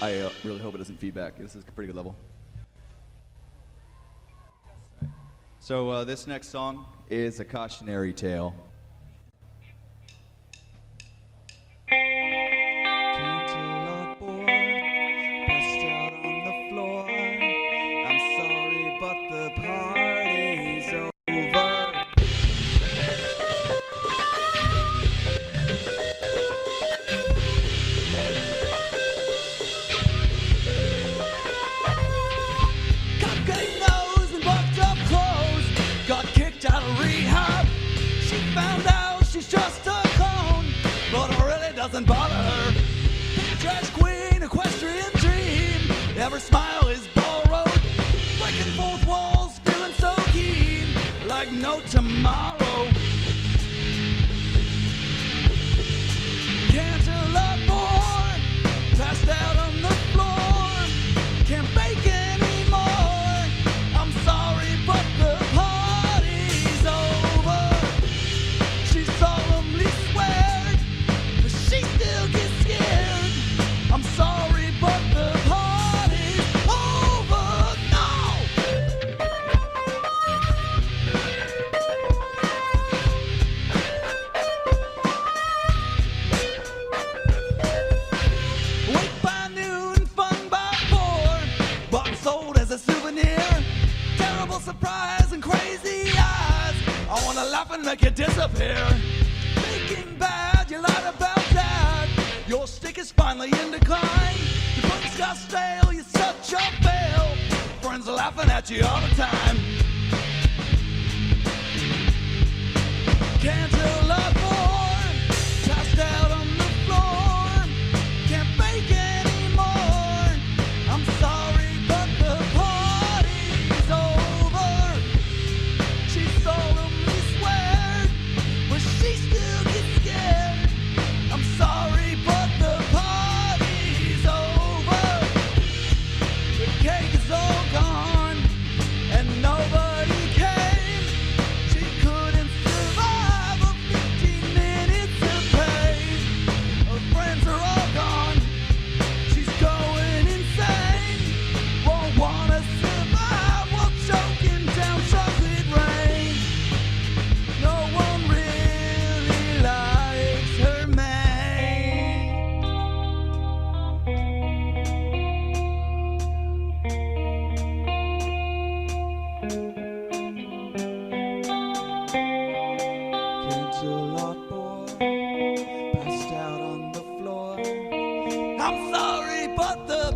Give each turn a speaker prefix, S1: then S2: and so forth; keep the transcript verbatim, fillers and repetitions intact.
S1: I uh, really hope it doesn't feedback. This is a pretty good level. So uh, this next song is a cautionary tale. Canterlot boy, passed out on the floor. I'm sorry, but the party's over. Cupcake nose and bucked up clothes, got kicked out of rehab. She found out she's just a clone, but it really doesn't bother her. Trash queen, equestrian dream, every smile is borrowed. Breaking fourth walls, feeling so keen, like no tomorrow. Canterlot boy, passed out on the floor, can't bake anymore. I'm sorry, but the party's over. She solemnly swears, but she still gets scared. I'm sorry, but the party's over now. Wait by noon, fun by four, bought and sold as a souvenir. Terrible surprise and crazy eyes, I wanna laugh and make it disappear. Baking bad, you lied about that. Your stick is finally in decline. Your books got stale, you're such a fail. Friends are laughing at you all the time. Canterlot boy, passed out on the floor, can't bake anymore. I'm sorry, but the party's over. She solemnly swears, but she still gets scared. I'm sorry, but the party's over. The cake is all gone, and nobody came. She couldn't survive a fifteen minutes of pain. Her friends are all gone, she's going insane. Won't wanna survive while choking down chocolate rain. No one really likes her man. Canterlot boy, passed out on the floor. I'm sorry, but the